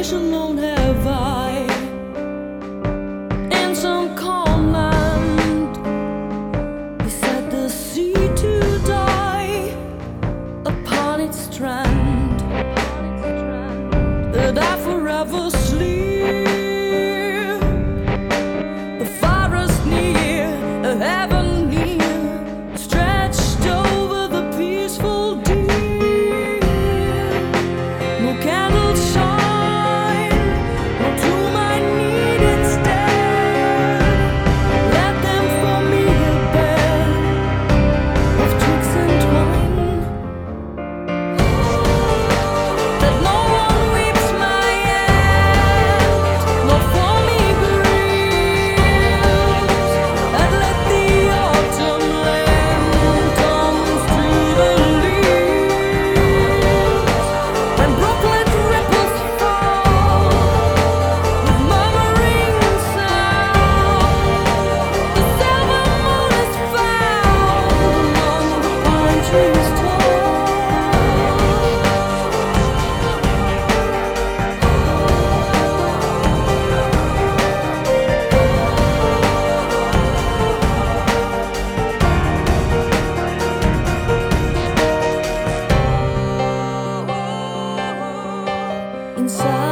wish alone have I. In some calm land beside the sea to die upon its strand, that I forever sleep. The forest near, a heaven near, stretched over the peaceful deep. No candles shine, no to my need instead. Let them for me a bed of twigs and twine, that no one weeps my end, nor for me grieves. And let the autumn rain come through the leaves, when brooklet ripples fall with murmuring sound. The silver moon is found among the pine trees tall. Inside